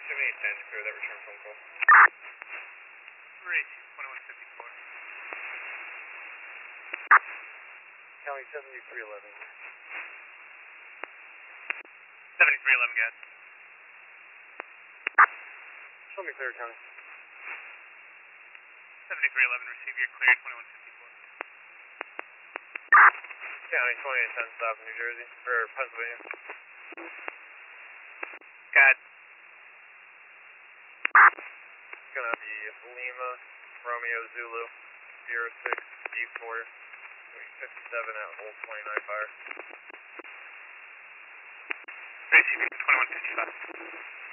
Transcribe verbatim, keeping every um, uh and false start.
seventy-eight Santa Clear, that return phone call. Three, twenty-one fifty-four. County seventy-three eleven. seventy-three eleven, guys. Show me clear, County. seventy-three eleven, receive your clear, twenty-one fifty-four. County twenty-eight ten stop in New Jersey, or Pennsylvania. Got It's gonna be Lima, Romeo Zulu, zero six D four, fifty-seven at Old twenty-nine fire. receive your twenty-one fifty-five.